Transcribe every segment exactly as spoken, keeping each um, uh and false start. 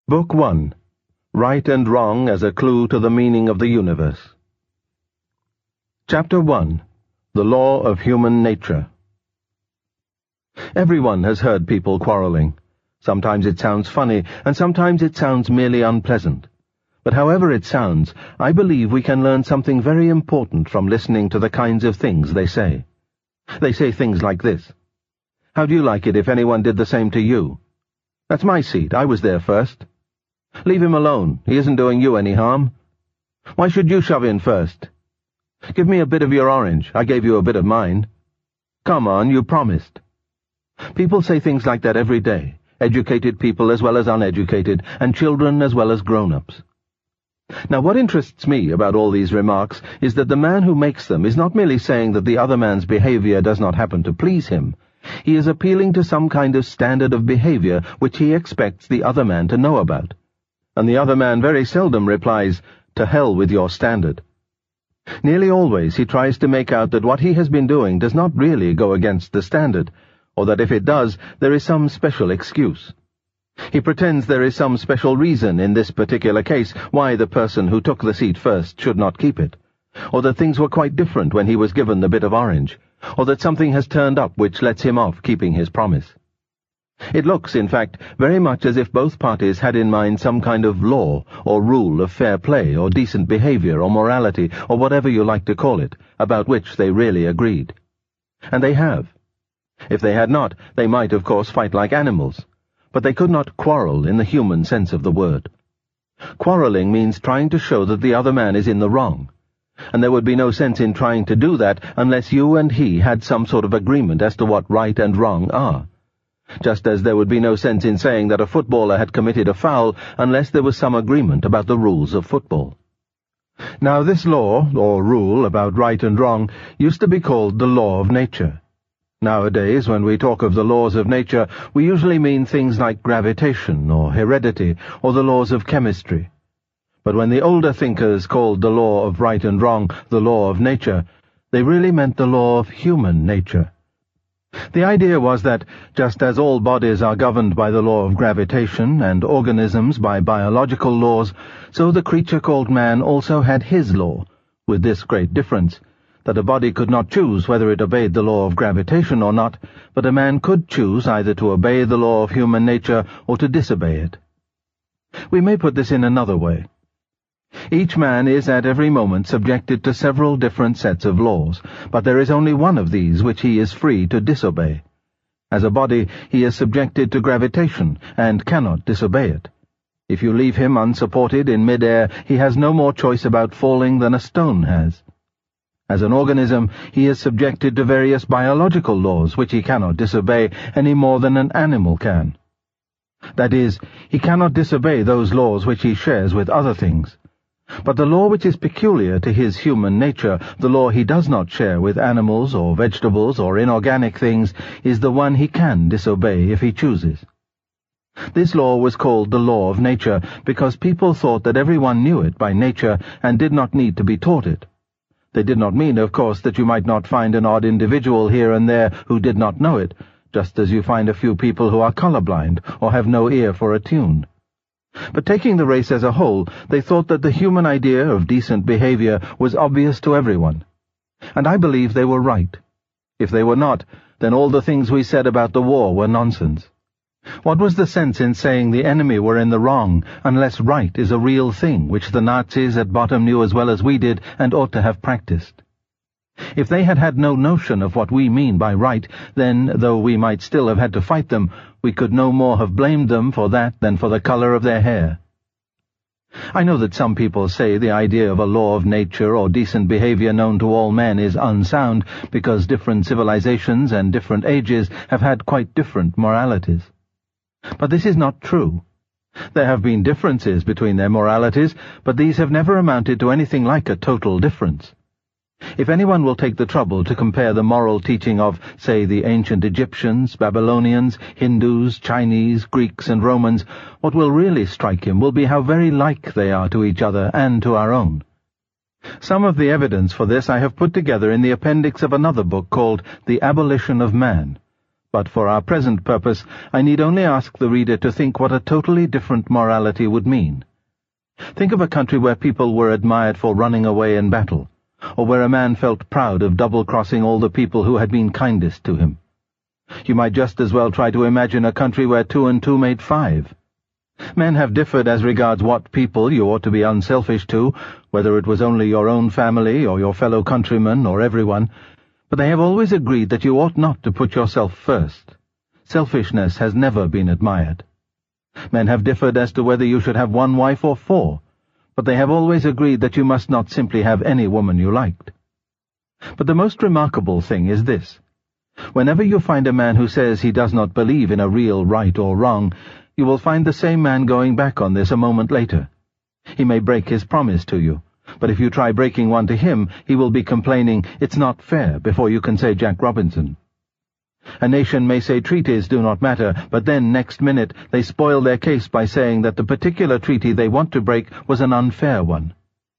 Book one. Right and Wrong as a Clue to the Meaning of the Universe. Chapter one. The Law of Human Nature. Everyone has heard people quarreling. Sometimes it sounds funny, and sometimes it sounds merely unpleasant. But however it sounds, I believe we can learn something very important from listening to the kinds of things they say. They say things like this. How do you like it if anyone did the same to you? That's my seat. I was there first. Leave him alone. He isn't doing you any harm. Why should you shove in first? Give me a bit of your orange. I gave you a bit of mine. Come on, you promised. People say things like that every day, educated people as well as uneducated, and children as well as grown-ups. Now, what interests me about all these remarks is that the man who makes them is not merely saying that the other man's behavior does not happen to please him. He is appealing to some kind of standard of behavior which he expects the other man to know about. And the other man very seldom replies, "To hell with your standard." Nearly always he tries to make out that what he has been doing does not really go against the standard, or that if it does, there is some special excuse. He pretends there is some special reason in this particular case why the person who took the seat first should not keep it, or that things were quite different when he was given the bit of orange, or that something has turned up which lets him off keeping his promise. It looks, in fact, very much as if both parties had in mind some kind of law or rule of fair play or decent behavior or morality or whatever you like to call it, about which they really agreed. And they have. If they had not, they might, of course, fight like animals. But they could not quarrel in the human sense of the word. Quarreling means trying to show that the other man is in the wrong. And there would be no sense in trying to do that unless you and he had some sort of agreement as to what right and wrong are. Just as there would be no sense in saying that a footballer had committed a foul unless there was some agreement about the rules of football. Now this law, or rule, about right and wrong used to be called the law of nature. Nowadays, when we talk of the laws of nature, we usually mean things like gravitation, or heredity, or the laws of chemistry. But when the older thinkers called the law of right and wrong the law of nature, they really meant the law of human nature. The idea was that, just as all bodies are governed by the law of gravitation and organisms by biological laws, so the creature called man also had his law, with this great difference, that a body could not choose whether it obeyed the law of gravitation or not, but a man could choose either to obey the law of human nature or to disobey it. We may put this in another way. Each man is at every moment subjected to several different sets of laws, but there is only one of these which he is free to disobey. As a body, he is subjected to gravitation, and cannot disobey it. If you leave him unsupported in mid-air, he has no more choice about falling than a stone has. As an organism, he is subjected to various biological laws which he cannot disobey any more than an animal can. That is, he cannot disobey those laws which he shares with other things. But the law which is peculiar to his human nature, the law he does not share with animals or vegetables or inorganic things, is the one he can disobey if he chooses. This law was called the law of nature because people thought that everyone knew it by nature and did not need to be taught it. They did not mean, of course, that you might not find an odd individual here and there who did not know it, just as you find a few people who are colorblind or have no ear for a tune. But taking the race as a whole, they thought that the human idea of decent behavior was obvious to everyone. And I believe they were right. If they were not, then all the things we said about the war were nonsense. What was the sense in saying the enemy were in the wrong, unless right is a real thing, which the Nazis at bottom knew as well as we did and ought to have practiced? If they had had no notion of what we mean by right, then, though we might still have had to fight them, we could no more have blamed them for that than for the color of their hair. I know that some people say the idea of a law of nature or decent behavior known to all men is unsound because different civilizations and different ages have had quite different moralities. But this is not true. There have been differences between their moralities, but these have never amounted to anything like a total difference. If anyone will take the trouble to compare the moral teaching of, say, the ancient Egyptians, Babylonians, Hindus, Chinese, Greeks, and Romans, what will really strike him will be how very like they are to each other and to our own. Some of the evidence for this I have put together in the appendix of another book called The Abolition of Man, But for our present purpose, I need only ask the reader to think what a totally different morality would mean. Think of a country where people were admired for running away in battle, or where a man felt proud of double-crossing all the people who had been kindest to him. You might just as well try to imagine a country where two and two made five. Men have differed as regards what people you ought to be unselfish to, whether it was only your own family or your fellow countrymen or everyone, but they have always agreed that you ought not to put yourself first. Selfishness has never been admired. Men have differed as to whether you should have one wife or four, but they have always agreed that you must not simply have any woman you liked. But the most remarkable thing is this. Whenever you find a man who says he does not believe in a real right or wrong, you will find the same man going back on this a moment later. He may break his promise to you, but if you try breaking one to him, he will be complaining, "It's not fair," before you can say Jack Robinson. A nation may say treaties do not matter, but then, next minute, they spoil their case by saying that the particular treaty they want to break was an unfair one.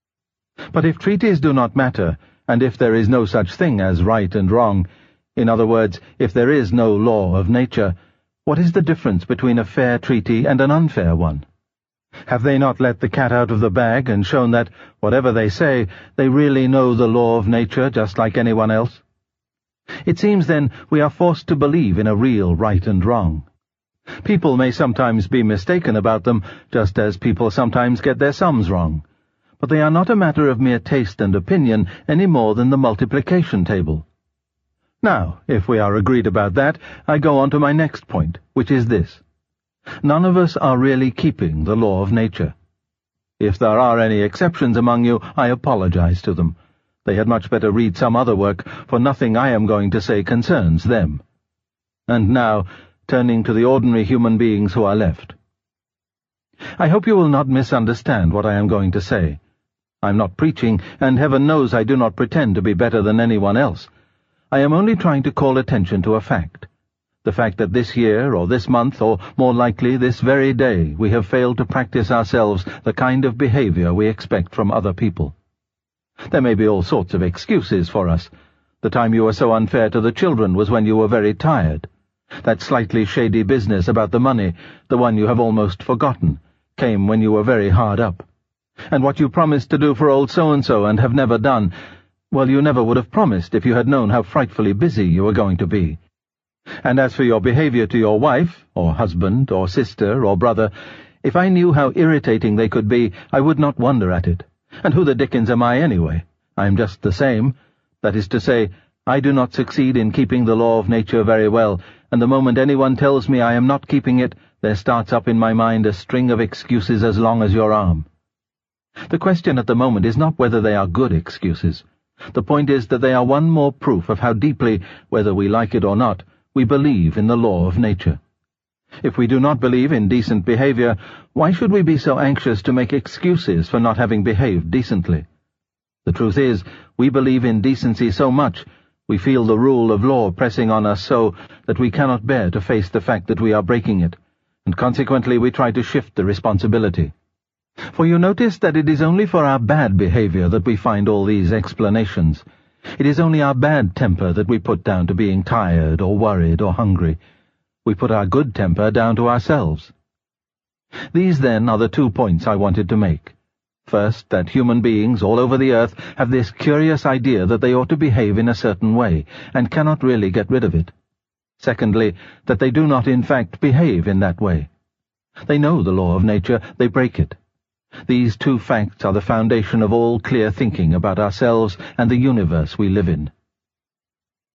But if treaties do not matter, and if there is no such thing as right and wrong, in other words, if there is no law of nature, what is the difference between a fair treaty and an unfair one? Have they not let the cat out of the bag and shown that, whatever they say, they really know the law of nature just like anyone else? It seems, then, we are forced to believe in a real right and wrong. People may sometimes be mistaken about them, just as people sometimes get their sums wrong, but they are not a matter of mere taste and opinion any more than the multiplication table. Now, if we are agreed about that, I go on to my next point, which is this. None of us are really keeping the law of nature. If there are any exceptions among you, I apologize to them. They had much better read some other work, for nothing I am going to say concerns them. And now, turning to the ordinary human beings who are left. I hope you will not misunderstand what I am going to say. I am not preaching, and heaven knows I do not pretend to be better than anyone else. I am only trying to call attention to a fact. The fact that this year, or this month, or more likely this very day, we have failed to practice ourselves the kind of behavior we expect from other people. There may be all sorts of excuses for us. The time you were so unfair to the children was when you were very tired. That slightly shady business about the money, the one you have almost forgotten, came when you were very hard up. And what you promised to do for old so-and-so and have never done, well, you never would have promised if you had known how frightfully busy you were going to be. And as for your behavior to your wife, or husband, or sister, or brother, if I knew how irritating they could be, I would not wonder at it. And who the dickens am I anyway? I am just the same. That is to say, I do not succeed in keeping the law of nature very well, and the moment anyone tells me I am not keeping it, there starts up in my mind a string of excuses as long as your arm. The question at the moment is not whether they are good excuses. The point is that they are one more proof of how deeply, whether we like it or not, we believe in the law of nature. If we do not believe in decent behavior, why should we be so anxious to make excuses for not having behaved decently? The truth is, we believe in decency so much, we feel the rule of law pressing on us so that we cannot bear to face the fact that we are breaking it, and consequently we try to shift the responsibility. For you notice that it is only for our bad behavior that we find all these explanations. It is only our bad temper that we put down to being tired or worried or hungry. We put our good temper down to ourselves. These, then, are the two points I wanted to make. First, that human beings all over the earth have this curious idea that they ought to behave in a certain way, and cannot really get rid of it. Secondly, that they do not in fact behave in that way. They know the law of nature, they break it. These two facts are the foundation of all clear thinking about ourselves and the universe we live in.